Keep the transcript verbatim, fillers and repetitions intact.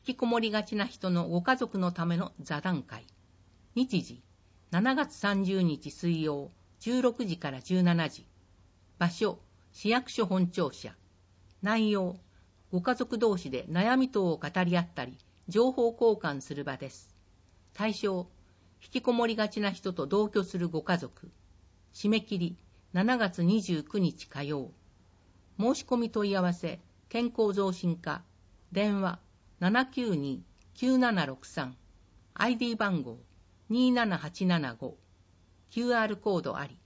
引きこもりがちな人のご家族のための座談会。日時、しちがつさんじゅうにち水曜、じゅうろくじからじゅうしちじ。場所、市役所本庁舎。内容、ご家族同士で悩み等を語り合ったり、情報交換する場です。対象、引きこもりがちな人と同居するご家族。締め切り、しちがつにじゅうくにち火曜。申し込み問い合わせ、健康増進課。電話、ななきゅうに きゅうななろくさん。アイディー 番号、にーななはちななご。キューアール コードあり。